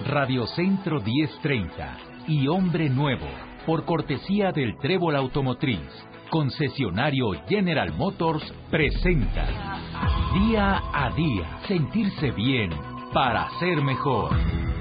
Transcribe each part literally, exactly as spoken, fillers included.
Radio Centro diez treinta y Hombre Nuevo, por cortesía del Trébol Automotriz, concesionario General Motors, presenta Día a Día, sentirse bien para ser mejor.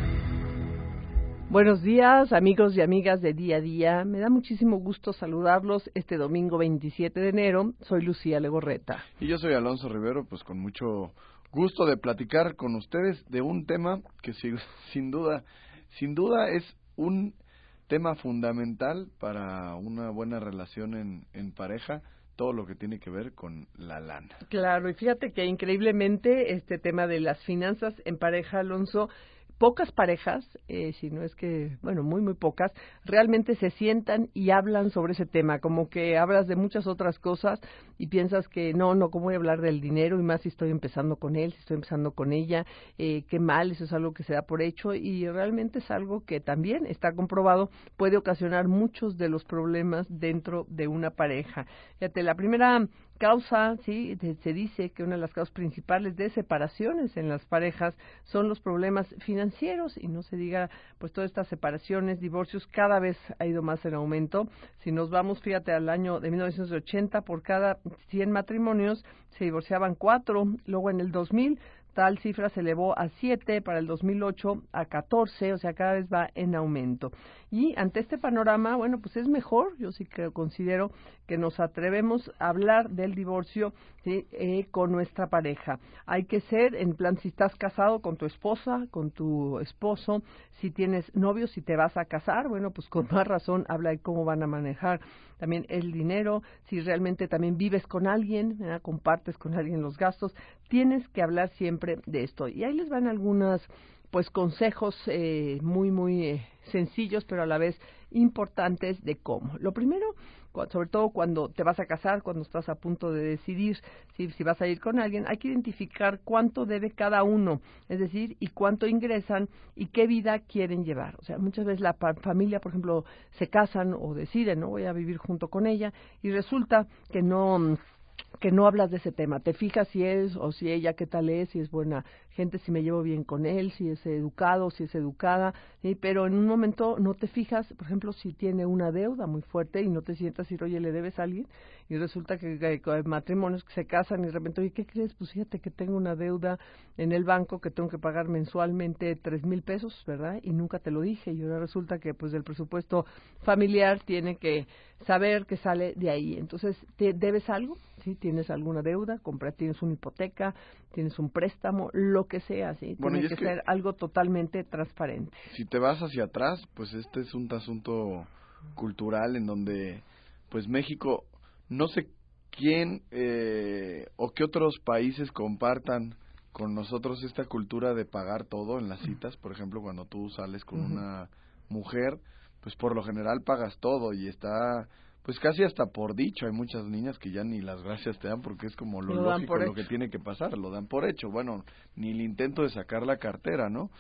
Buenos días, amigos y amigas de Día a Día. Me da muchísimo gusto saludarlos este domingo veintisiete de enero. Soy Lucía Legorreta. Y yo soy Alonso Rivero, pues con mucho gusto de platicar con ustedes de un tema que sin duda, sin duda es un tema fundamental para una buena relación en, en pareja, todo lo que tiene que ver con la lana. Claro, y fíjate que increíblemente este tema de las finanzas en pareja, Alonso, pocas parejas, eh, si no es que, bueno, muy, muy pocas, realmente se sientan y hablan sobre ese tema, como que hablas de muchas otras cosas y piensas que no, no, ¿cómo voy a hablar del dinero? Y más si estoy empezando con él, si estoy empezando con ella, eh, qué mal, eso es algo que se da por hecho y realmente es algo que también está comprobado, puede ocasionar muchos de los problemas dentro de una pareja. Fíjate, la primera causa, sí, se dice que una de las causas principales de separaciones en las parejas son los problemas financieros y no se diga, pues todas estas separaciones, divorcios, cada vez ha ido más en aumento. Si nos vamos, fíjate, al año de mil novecientos ochenta, por cada cien matrimonios se divorciaban cuatro, luego en el dos mil tal cifra se elevó a siete, para el dos mil ocho a catorce, o sea, cada vez va en aumento. Y ante este panorama, bueno, pues es mejor, yo sí que considero que nos atrevemos a hablar del divorcio, ¿sí? eh, con nuestra pareja. Hay que ser, en plan, si estás casado con tu esposa, con tu esposo, si tienes novio, si te vas a casar, bueno, pues con más razón habla de cómo van a manejar también el dinero, si realmente también vives con alguien, ¿verdad? Compartes con alguien los gastos, tienes que hablar siempre de esto. Y ahí les van algunas, pues, consejos eh, muy, muy eh, sencillos, pero a la vez importantes de cómo. Lo primero, sobre todo cuando te vas a casar, cuando estás a punto de decidir si, si vas a ir con alguien, hay que identificar cuánto debe cada uno, es decir, y cuánto ingresan y qué vida quieren llevar. O sea, muchas veces la familia, por ejemplo, se casan o deciden, no voy a vivir junto con ella, y resulta que no... que no hablas de ese tema, te fijas si es o si ella qué tal es, si es buena gente, si me llevo bien con él, si es educado, si es educada, ¿sí? Pero en un momento no te fijas, por ejemplo, si tiene una deuda muy fuerte y no te sientas y decir, oye, ¿le debes a alguien? Y resulta que, que, que hay matrimonios que se casan y de repente, oye, ¿qué crees? Pues fíjate que tengo una deuda en el banco que tengo que pagar mensualmente tres mil pesos, ¿verdad? Y nunca te lo dije, y ahora resulta que pues el presupuesto familiar tiene que saber que sale de ahí. Entonces, ¿te debes algo? ¿Sí? ¿Tienes alguna deuda? Compra, ¿tienes una hipoteca? ¿Tienes un préstamo? Lo que sea, ¿sí? Bueno, Tiene que, que ser algo totalmente transparente. Si te vas hacia atrás, pues este es un asunto cultural en donde, pues México, no sé quién eh, o qué otros países compartan con nosotros esta cultura de pagar todo en las citas. Por ejemplo, cuando tú sales con uh-huh. una mujer, pues por lo general pagas todo y está... pues casi hasta por dicho, hay muchas niñas que ya ni las gracias te dan porque es como lo, lo lógico, lo que tiene que pasar, lo dan por hecho. Bueno, ni el intento de sacar la cartera, ¿no?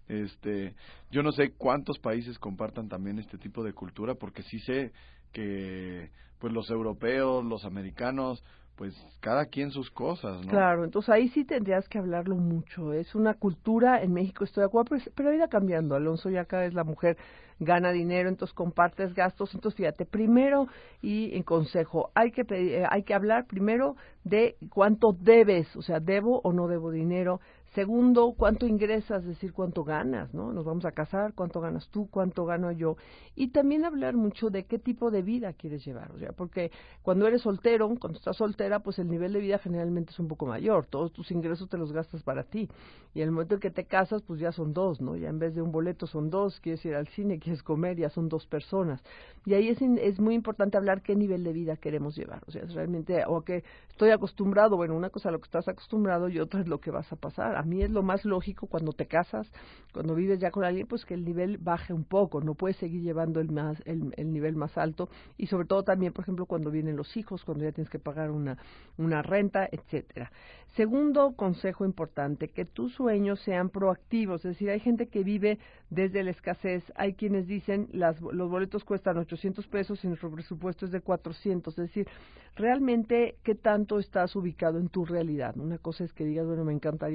Este, yo no sé cuántos países compartan también este tipo de cultura, porque sí sé que pues los europeos, los americanos, pues cada quien sus cosas, ¿no? Claro, entonces ahí sí tendrías que hablarlo mucho. Es una cultura, en México estoy de acuerdo, pero, pero ha ido cambiando. Alonso, ya cada vez la mujer gana dinero, entonces compartes gastos. Entonces fíjate, primero y en consejo, hay que pedir, hay que hablar primero de cuánto debes, o sea, debo o no debo dinero. Segundo, cuánto ingresas, es decir, cuánto ganas, ¿no? Nos vamos a casar, cuánto ganas tú, cuánto gano yo. Y también hablar mucho de qué tipo de vida quieres llevar, o sea, porque cuando eres soltero, cuando estás soltera, pues el nivel de vida generalmente es un poco mayor, todos tus ingresos te los gastas para ti. Y el momento en que te casas, pues ya son dos, ¿no? Ya en vez de un boleto son dos, quieres ir al cine, quieres comer, ya son dos personas. Y ahí es, es muy importante hablar qué nivel de vida queremos llevar, o sea, es realmente, o que estoy acostumbrado, bueno, una cosa es lo que estás acostumbrado y otra es lo que vas a pasar. A mí es lo más lógico cuando te casas, cuando vives ya con alguien, pues que el nivel baje un poco, no puedes seguir llevando el más el, el nivel más alto, y sobre todo también, por ejemplo, cuando vienen los hijos, cuando ya tienes que pagar una una renta, etcétera. Segundo consejo importante, que tus sueños sean proactivos, es decir, hay gente que vive desde la escasez, hay quienes dicen las los boletos cuestan ochocientos pesos y nuestro presupuesto es de cuatrocientos, es decir, realmente qué tanto estás ubicado en tu realidad. Una cosa es que digas, bueno, me encantaría ir a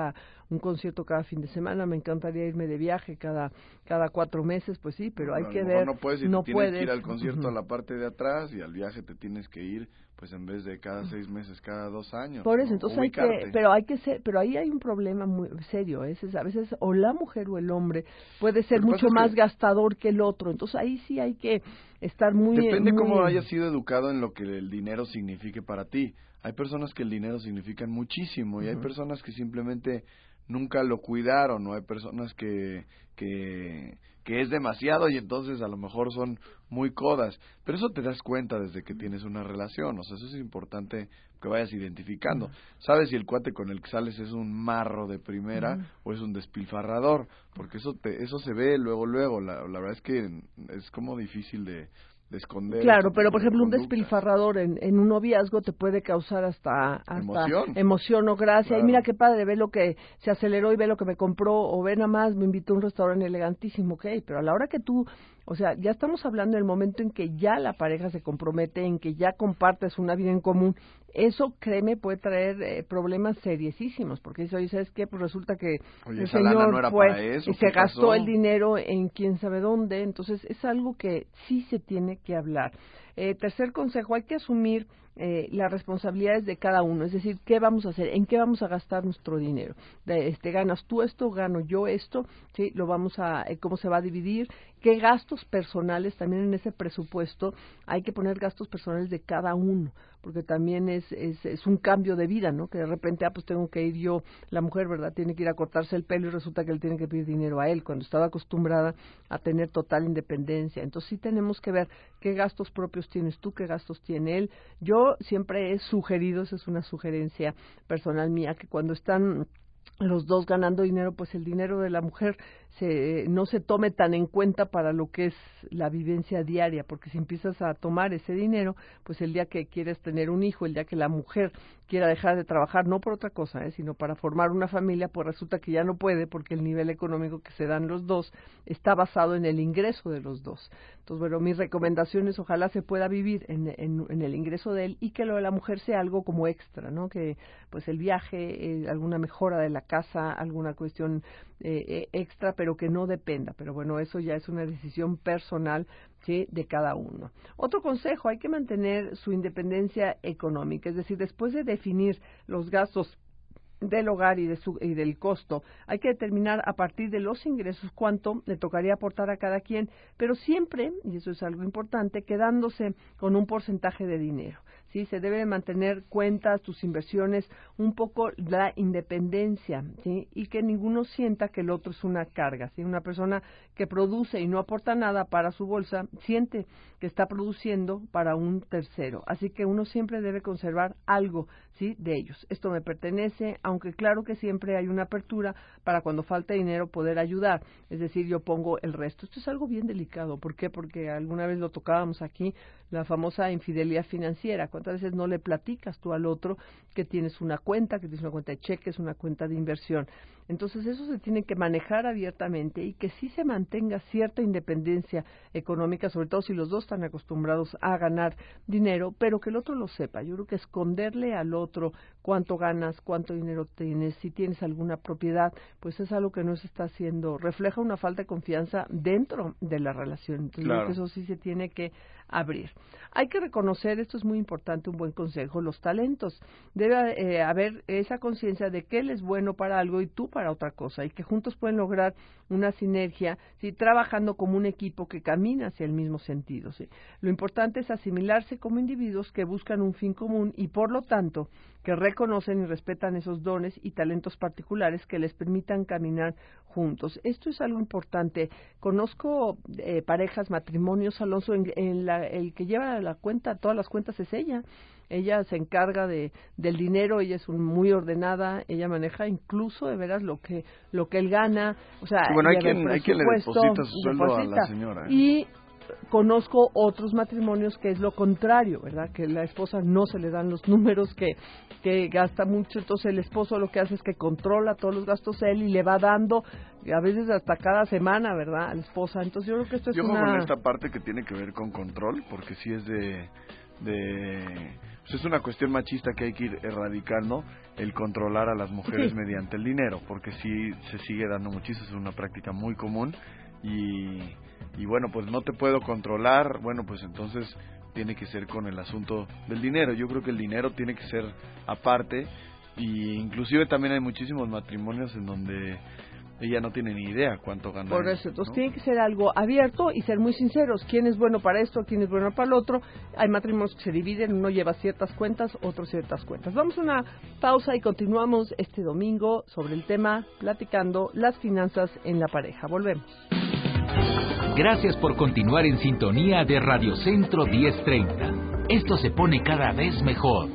a un concierto cada fin de semana, me encantaría irme de viaje cada cada cuatro meses, pues sí, pero hay a que lo ver. mejor no puedes y no te tienes puedes. que ir al concierto Uh-huh. a la parte de atrás y al viaje te tienes que ir, pues en vez de cada seis meses, cada dos años. Por eso, ¿no? entonces hay Ubicarte. que, pero hay que ser, pero ahí hay un problema muy serio, es, es a veces o la mujer o el hombre puede ser mucho más que gastador que el otro, entonces ahí sí hay que estar muy... Depende muy cómo en... hayas sido educado en lo que el dinero signifique para ti. Hay personas que el dinero significan muchísimo y uh-huh. hay personas que simplemente nunca lo cuidaron, o hay personas que, que, que es demasiado y entonces a lo mejor son muy codas. Pero eso te das cuenta desde que tienes una relación, o sea, eso es importante que vayas identificando. Uh-huh. Sabes si el cuate con el que sales es un marro de primera uh-huh. o es un despilfarrador, porque eso te, eso se ve luego, luego. La, la verdad es que es como difícil de... de esconder. Claro, pero por ejemplo un despilfarrador en, en un noviazgo te puede causar hasta, hasta emoción. emoción o gracia. Claro. Y mira qué padre, ve lo que se aceleró y ve lo que me compró, o ve nada más, me invitó a un restaurante elegantísimo, ok, pero a la hora que tú, o sea, ya estamos hablando del momento en que ya la pareja se compromete, en que ya compartes una vida en común, eso, créeme, puede traer eh, problemas seriosísimos, porque dice, oye, ¿sabes qué? Pues resulta que oye, el esa señor lana no era fue para eso, y se pasó? gastó el dinero en quién sabe dónde, entonces es algo que sí se tiene que hablar. Eh, tercer consejo, hay que asumir eh, las responsabilidades de cada uno, es decir, ¿qué vamos a hacer? ¿En qué vamos a gastar nuestro dinero? De, este, ¿ganas tú esto? ¿Gano yo esto? ¿Sí? ¿Lo vamos a, eh, cómo se va a dividir? ¿Qué gastos personales? También en ese presupuesto hay que poner gastos personales de cada uno, porque también es, es, es un cambio de vida, ¿no? Que de repente, ah, pues tengo que ir yo, la mujer, ¿verdad? Tiene que ir a cortarse el pelo y resulta que él tiene que pedir dinero a él, cuando estaba acostumbrada a tener total independencia. Entonces sí tenemos que ver qué gastos propios tienes tú, qué gastos tiene él. Yo siempre he sugerido, esa es una sugerencia personal mía, que cuando están los dos ganando dinero, pues el dinero de la mujer se, no se tome tan en cuenta para lo que es la vivencia diaria, porque si empiezas a tomar ese dinero, pues el día que quieres tener un hijo, el día que la mujer quiera dejar de trabajar, no por otra cosa, ¿eh? sino para formar una familia, pues resulta que ya no puede, porque el nivel económico que se dan los dos está basado en el ingreso de los dos. Entonces, bueno, mis recomendaciones, ojalá se pueda vivir en, en, en el ingreso de él y que lo de la mujer sea algo como extra, ¿no? Que pues el viaje, eh, alguna mejora de la casa, alguna cuestión eh, extra, pero que no dependa. Pero bueno, eso ya es una decisión personal, ¿sí? De cada uno. Otro consejo, hay que mantener su independencia económica, es decir, después de definir los gastos del hogar y, de su, y del costo, hay que determinar a partir de los ingresos cuánto le tocaría aportar a cada quien, pero siempre, y eso es algo importante, quedándose con un porcentaje de dinero. ¿Sí? Se debe mantener cuentas, tus inversiones, un poco la independencia, ¿sí? Y que ninguno sienta que el otro es una carga, ¿sí? Una persona que produce y no aporta nada para su bolsa, siente que está produciendo para un tercero. Así que uno siempre debe conservar algo, ¿sí? De ellos. Esto me pertenece, aunque claro que siempre hay una apertura para cuando falta dinero poder ayudar. Es decir, yo pongo el resto. Esto es algo bien delicado. ¿Por qué? Porque alguna vez lo tocábamos aquí, la famosa infidelidad financiera. ¿Cuántas veces no le platicas tú al otro que tienes una cuenta, que tienes una cuenta de cheques, una cuenta de inversión? Entonces eso se tiene que manejar abiertamente y que sí se mantenga cierta independencia económica, sobre todo si los dos están acostumbrados a ganar dinero, pero que el otro lo sepa. Yo creo que esconderle al otro cuánto ganas, cuánto dinero tienes, si tienes alguna propiedad, pues es algo que no se está haciendo, refleja una falta de confianza dentro de la relación. Entonces claro. Creo que eso sí se tiene que abrir. Hay que reconocer, esto es muy importante, un buen consejo, los talentos. Debe eh, haber esa conciencia de que él es bueno para algo y tú para otra cosa, y que juntos pueden lograr una sinergia, ¿sí? Trabajando como un equipo que camina hacia el mismo sentido, ¿sí? Lo importante es asimilarse como individuos que buscan un fin común y, por lo tanto, que reconocen y respetan esos dones y talentos particulares que les permitan caminar juntos. Esto es algo importante. Conozco eh, parejas, matrimonios, Alonso, en, en la, el que lleva la cuenta, todas las cuentas es ella. Ella se encarga de del dinero, ella es un, muy ordenada, ella maneja incluso de veras lo que lo que él gana, o sea, sí, bueno, hay quien, hay quien le deposita su sueldo deposita. a la señora. ¿eh? Y conozco otros matrimonios que es lo contrario, ¿verdad? Que la esposa no se le dan los números, que que gasta mucho, entonces el esposo lo que hace es que controla todos los gastos él y le va dando, a veces hasta cada semana, ¿verdad? A la esposa. Entonces yo creo que esto es yo una... Yo con esta parte que tiene que ver con control, porque sí es de... de pues es una cuestión machista que hay que ir erradicando, el controlar a las mujeres sí. mediante el dinero, porque sí se sigue dando muchísimo, es una práctica muy común y, y bueno, pues no te puedo controlar, bueno, pues entonces tiene que ser con el asunto del dinero. Yo creo que el dinero tiene que ser aparte, y inclusive también hay muchísimos matrimonios en donde ella no tiene ni idea cuánto gana. Por eso, entonces ¿no? tiene que ser algo abierto y ser muy sinceros. ¿Quién es bueno para esto? ¿Quién es bueno para el otro? Hay matrimonios que se dividen, uno lleva ciertas cuentas, otro ciertas cuentas. Vamos a una pausa y continuamos este domingo sobre el tema, platicando las finanzas en la pareja. Volvemos. Gracias por continuar en sintonía de Radio Centro diez treinta. Esto se pone cada vez mejor.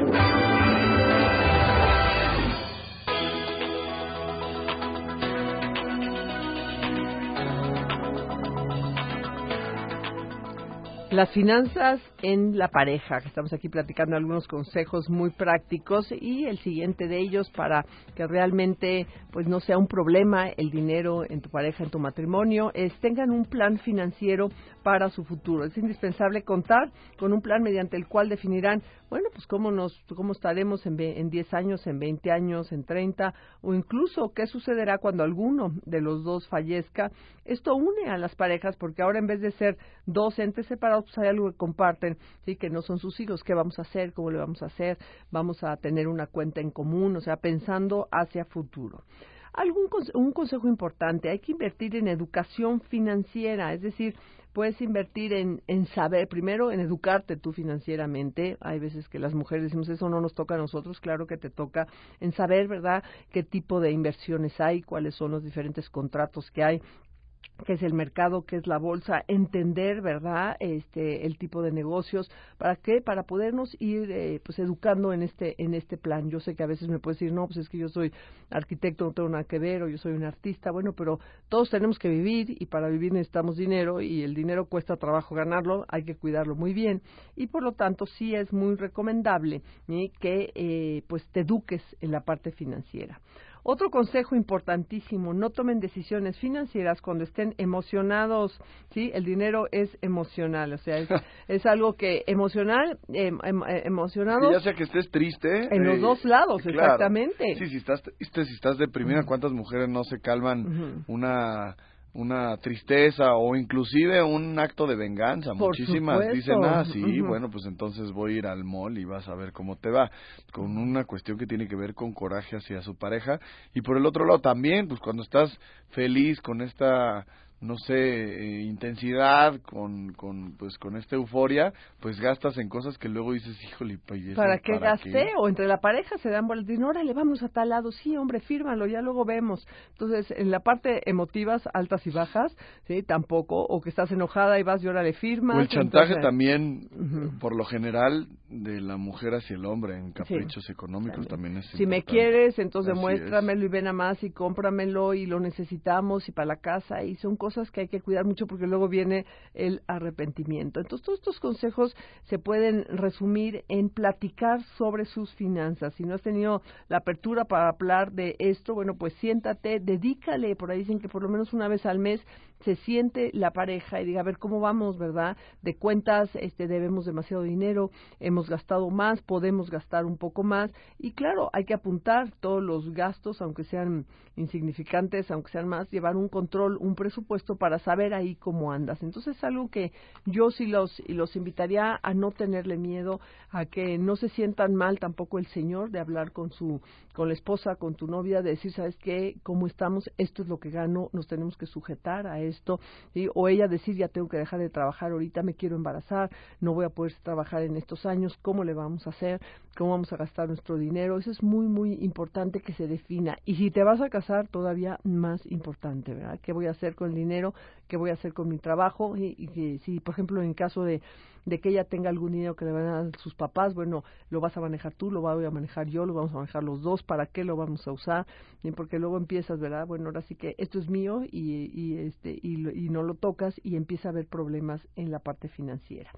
Las finanzas en la pareja, que estamos aquí platicando algunos consejos muy prácticos, y el siguiente de ellos para que realmente pues no sea un problema el dinero en tu pareja, en tu matrimonio, es tengan un plan financiero para su futuro. Es indispensable contar con un plan mediante el cual definirán, bueno, pues cómo nos cómo estaremos en, en diez años, en veinte años, en treinta, o incluso qué sucederá cuando alguno de los dos fallezca. Esto une a las parejas porque ahora, en vez de ser dos entes separados, pues hay algo que comparten, sí, que no son sus hijos. ¿Qué vamos a hacer? ¿Cómo le vamos a hacer? Vamos a tener una cuenta en común, o sea, pensando hacia futuro. Algún un consejo importante, hay que invertir en educación financiera, es decir, puedes invertir en, en saber, primero en educarte tú financieramente. Hay veces que las mujeres decimos, eso no nos toca a nosotros, claro que te toca, en saber, ¿verdad?, qué tipo de inversiones hay, cuáles son los diferentes contratos que hay, qué es el mercado, qué es la bolsa, entender, ¿verdad?, este, el tipo de negocios. ¿Para qué? Para podernos ir, eh, pues, educando en este, en este plan. Yo sé que a veces me puedes decir, no, pues es que yo soy arquitecto, no tengo nada que ver, o yo soy un artista. Bueno, pero todos tenemos que vivir, y para vivir necesitamos dinero, y el dinero cuesta trabajo ganarlo, hay que cuidarlo muy bien, y por lo tanto sí es muy recomendable, ¿sí?, que, eh, pues, te eduques en la parte financiera. Otro consejo importantísimo, no tomen decisiones financieras cuando estén emocionados, ¿sí? El dinero es emocional, o sea, es, es algo que emocional, eh, em, emocionados... Sí, ya sea que estés triste... En eh, los dos lados, claro. Exactamente. Sí, si estás, si estás deprimida, ¿cuántas mujeres no se calman uh-huh. una... una tristeza o inclusive un acto de venganza? Por Muchísimas supuesto. Dicen, ah, sí, uh-huh. bueno, pues entonces voy a ir al mall y vas a ver cómo te va, con una cuestión que tiene que ver con coraje hacia su pareja. Y por el otro lado también, pues cuando estás feliz con esta, no sé, eh, intensidad, con, con, pues con esta euforia, pues gastas en cosas que luego dices, híjole, pues, ¿para qué ¿para gasté? qué? O entre la pareja se dan vueltas, dicen, órale, vamos a tal lado, sí, hombre, fírmalo, ya luego vemos. Entonces, en la parte emotivas, altas y bajas, sí, tampoco, o que estás enojada y vas y órale, firmas. O el chantaje entonces, también, uh-huh. por lo general, de la mujer hacia el hombre, en caprichos sí, económicos también, también es si importante. Me quieres, entonces Así muéstramelo es. Y ven a más y cómpramelo y lo necesitamos y para la casa, y son cosas que hay que cuidar mucho porque luego viene el arrepentimiento. Entonces, todos estos consejos se pueden resumir en platicar sobre sus finanzas. Si no has tenido la apertura para hablar de esto, bueno, pues siéntate, dedícale, por ahí dicen que por lo menos una vez al mes se siente la pareja y diga, a ver, ¿cómo vamos, verdad? De cuentas, este, debemos demasiado dinero, hemos gastado más, podemos gastar un poco más, y claro, hay que apuntar todos los gastos, aunque sean insignificantes, aunque sean más, llevar un control, un presupuesto para saber ahí cómo andas. Entonces es algo que yo sí los, y los invitaría a no tenerle miedo, a que no se sientan mal tampoco el señor de hablar con su, con la esposa, con tu novia, de decir, ¿sabes qué? ¿Cómo estamos? Esto es lo que gano, nos tenemos que sujetar a esto, ¿sí? O ella decir, ya tengo que dejar de trabajar ahorita, me quiero embarazar, no voy a poder trabajar en estos años, ¿cómo le vamos a hacer? ¿Cómo vamos a gastar nuestro dinero? Eso es muy, muy importante que se defina. Y si te vas a casar, todavía más importante, ¿verdad? ¿Qué voy a hacer con el dinero? ¿Qué voy a hacer con mi trabajo? Y, y que si, por ejemplo, en caso de, de que ella tenga algún dinero que le van a dar sus papás, bueno, lo vas a manejar tú, lo voy a manejar yo, lo vamos a manejar los dos, ¿para qué lo vamos a usar? Y porque luego empiezas, ¿verdad? Bueno, ahora sí que esto es mío y, y este y, y no lo tocas, y empieza a haber problemas en la parte financiera.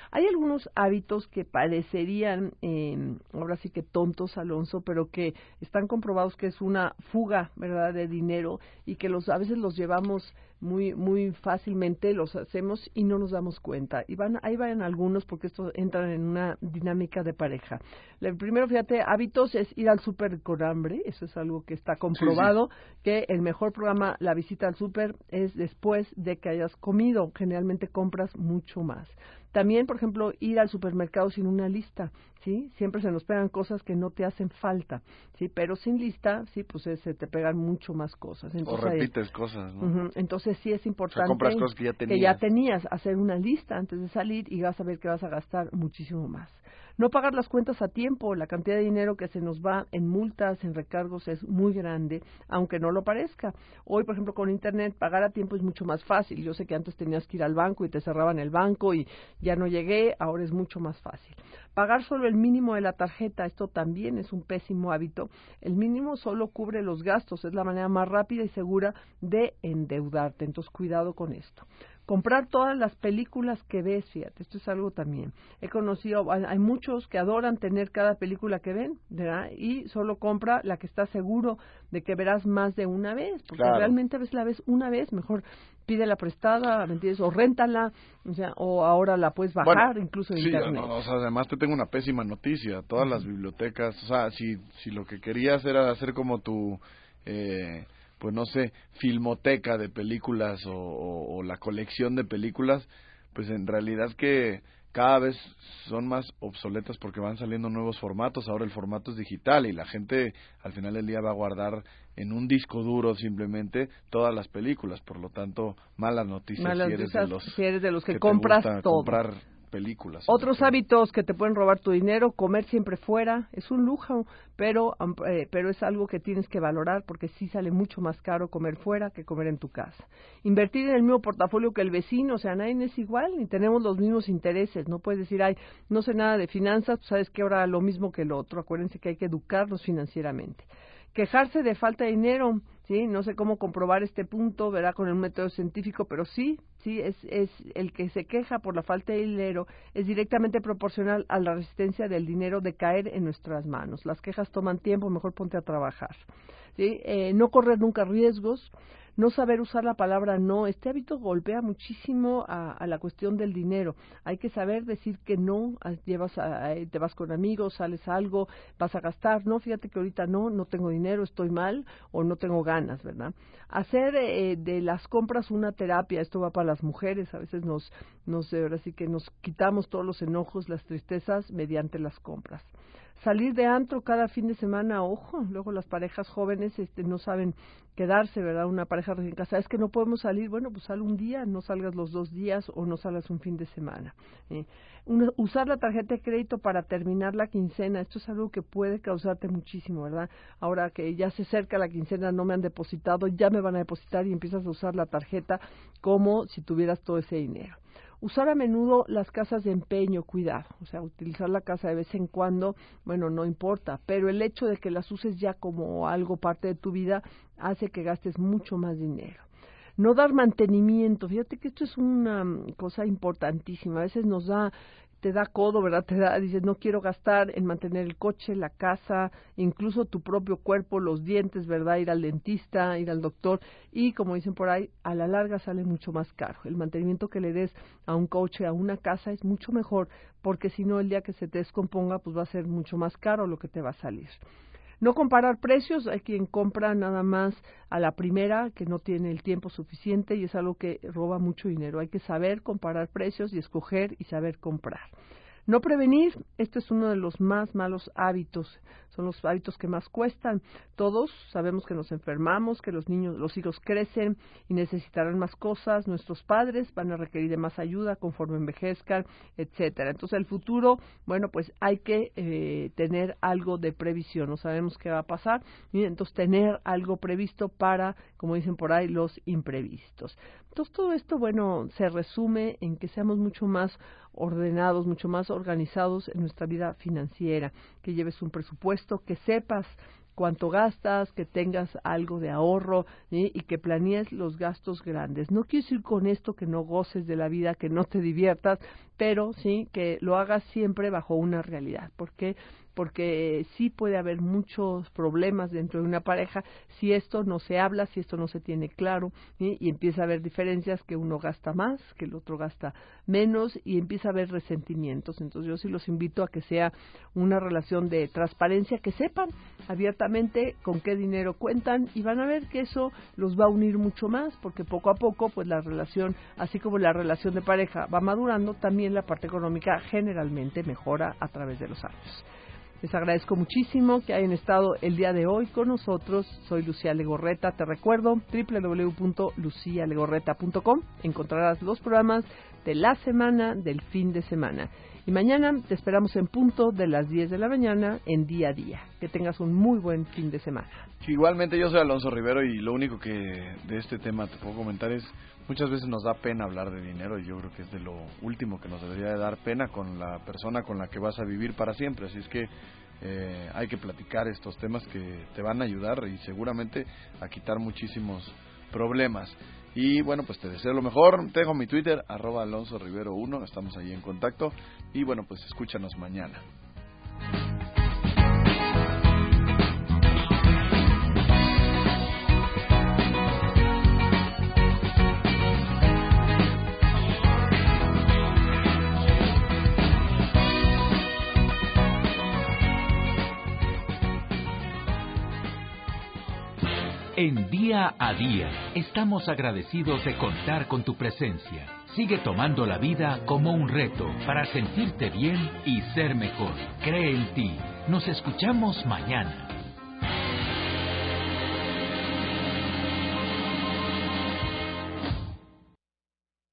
Hay algunos hábitos que parecerían, eh, ahora sí que tontos, Alonso, pero que están comprobados que es una fuga, ¿verdad?, de dinero y que los a veces los llevamos muy muy fácilmente, los hacemos y no nos damos cuenta. Y van ahí van algunos porque estos entran en una dinámica de pareja. El primero, fíjate, hábitos es ir al súper con hambre, eso es algo que está comprobado, sí, sí. que el mejor programa, la visita al súper, es después de que hayas comido, generalmente compras mucho más. También, por ejemplo, ir al supermercado sin una lista, ¿sí? Siempre se nos pegan cosas que no te hacen falta, ¿sí? Pero sin lista, sí, pues eh, se te pegan mucho más cosas. Entonces, o repites cosas, ¿no? Uh-huh. Entonces sí es importante, o sea, compras cosas que ya tenías. que ya tenías, hacer una lista antes de salir y vas a ver que vas a gastar muchísimo más. No pagar las cuentas a tiempo, la cantidad de dinero que se nos va en multas, en recargos es muy grande, aunque no lo parezca. Hoy, por ejemplo, con Internet, pagar a tiempo es mucho más fácil. Yo sé que antes tenías que ir al banco y te cerraban el banco y ya no llegué, ahora es mucho más fácil. Pagar solo el mínimo de la tarjeta, esto también es un pésimo hábito. El mínimo solo cubre los gastos, es la manera más rápida y segura de endeudarte, entonces cuidado con esto. Comprar todas las películas que ves, fíjate, esto es algo también. He conocido, hay muchos que adoran tener cada película que ven, ¿verdad? Y solo compra la que está seguro de que verás más de una vez, porque claro. realmente a veces la ves una vez, mejor pídela prestada, ¿me entiendes? O réntala, o sea, o ahora la puedes bajar, bueno, incluso en sí, internet. No, o sea, además te tengo una pésima noticia, todas uh-huh. las bibliotecas, o sea, si, si lo que querías era hacer como tu... Eh, pues no sé, filmoteca de películas o, o, o la colección de películas, pues en realidad que cada vez son más obsoletas porque van saliendo nuevos formatos. Ahora el formato es digital y la gente al final del día va a guardar en un disco duro simplemente todas las películas. Por lo tanto, malas noticias malas si, eres noticias, de los si eres de los que, que compras te gusta todo. comprar películas. Otros hábitos que te pueden robar tu dinero: comer siempre fuera, es un lujo, pero eh, pero es algo que tienes que valorar porque sí sale mucho más caro comer fuera que comer en tu casa. Invertir en el mismo portafolio que el vecino, o sea, nadie es igual, ni tenemos los mismos intereses, no puedes decir, ay, no sé nada de finanzas, pues sabes que ahora lo mismo que el otro. Acuérdense que hay que educarnos financieramente. Quejarse de falta de dinero, sí, no sé cómo comprobar este punto, verá, con el método científico, pero sí, sí, es, es el que se queja por la falta de dinero es directamente proporcional a la resistencia del dinero de caer en nuestras manos. Las quejas toman tiempo, mejor ponte a trabajar. ¿Sí? Eh, no correr nunca riesgos, no saber usar la palabra no. Este hábito golpea muchísimo a, a la cuestión del dinero. Hay que saber decir que no. Llevas a, te vas con amigos, sales a algo, vas a gastar. No, fíjate que ahorita no, no tengo dinero, estoy mal o no tengo ganas, ¿verdad? Hacer eh, de las compras una terapia. Esto va para las mujeres. A veces nos, nos, ahora sí que nos quitamos todos los enojos, las tristezas mediante las compras. Salir de antro cada fin de semana, ojo, luego las parejas jóvenes este, no saben quedarse, ¿verdad? Una pareja recién casada, es que no podemos salir, bueno, pues sal un día, no salgas los dos días o no salgas un fin de semana. Eh, una, usar la tarjeta de crédito para terminar la quincena, esto es algo que puede causarte muchísimo, ¿verdad? Ahora que ya se acerca la quincena, no me han depositado, ya me van a depositar y empiezas a usar la tarjeta como si tuvieras todo ese dinero. Usar a menudo las casas de empeño, cuidado, o sea, utilizar la casa de vez en cuando, bueno, no importa, pero el hecho de que las uses ya como algo parte de tu vida hace que gastes mucho más dinero. No dar mantenimiento, fíjate que esto es una cosa importantísima, a veces nos da... te da codo, ¿verdad? Te da, dices, no quiero gastar en mantener el coche, la casa, incluso tu propio cuerpo, los dientes, ¿verdad? Ir al dentista, ir al doctor, y como dicen por ahí, a la larga sale mucho más caro. El mantenimiento que le des a un coche, a una casa, es mucho mejor, porque si no, el día que se te descomponga, pues va a ser mucho más caro lo que te va a salir. No comparar precios, hay quien compra nada más a la primera, que no tiene el tiempo suficiente y es algo que roba mucho dinero. Hay que saber comparar precios y escoger y saber comprar. No prevenir, esto es uno de los más malos hábitos, son los hábitos que más cuestan. Todos sabemos que nos enfermamos, que los niños, los hijos crecen y necesitarán más cosas, nuestros padres van a requerir de más ayuda conforme envejezcan, etcétera. Entonces el futuro, bueno, pues hay que eh, tener algo de previsión, no sabemos qué va a pasar, y entonces tener algo previsto para, como dicen por ahí, los imprevistos. Entonces todo esto, bueno, se resume en que seamos mucho más ordenados, mucho más organizados en nuestra vida financiera, que lleves un presupuesto, que sepas cuánto gastas, que tengas algo de ahorro, ¿sí? Y que planees los gastos grandes. No quiero decir con esto que no goces de la vida, que no te diviertas, pero sí que lo hagas siempre bajo una realidad. ¿Por qué? Porque sí puede haber muchos problemas dentro de una pareja si esto no se habla, si esto no se tiene claro, ¿sí? Y empieza a haber diferencias, que uno gasta más, que el otro gasta menos, y empieza a haber resentimientos. Entonces yo sí los invito a que sea una relación de transparencia, que sepan abiertamente con qué dinero cuentan, y van a ver que eso los va a unir mucho más, porque poco a poco pues la relación, así como la relación de pareja va madurando, también la parte económica generalmente mejora a través de los años. Les agradezco muchísimo que hayan estado el día de hoy con nosotros. Soy Lucía Legorreta. Te recuerdo, doble u doble u doble u punto lucía legorreta punto com. Encontrarás los programas de la semana, del fin de semana. Y mañana te esperamos en punto de las diez de la mañana en Día a Día. Que tengas un muy buen fin de semana. Igualmente, yo soy Alonso Rivero, y lo único que de este tema te puedo comentar es: muchas veces nos da pena hablar de dinero, y yo creo que es de lo último que nos debería de dar pena con la persona con la que vas a vivir para siempre. Así es que eh, hay que platicar estos temas que te van a ayudar y seguramente a quitar muchísimos problemas. Y bueno, pues te deseo lo mejor. Te dejo mi Twitter, arroba Alonso Rivero uno, estamos ahí en contacto. Y bueno, pues escúchanos mañana. En Día a Día, estamos agradecidos de contar con tu presencia. Sigue tomando la vida como un reto para sentirte bien y ser mejor. Cree en ti. Nos escuchamos mañana.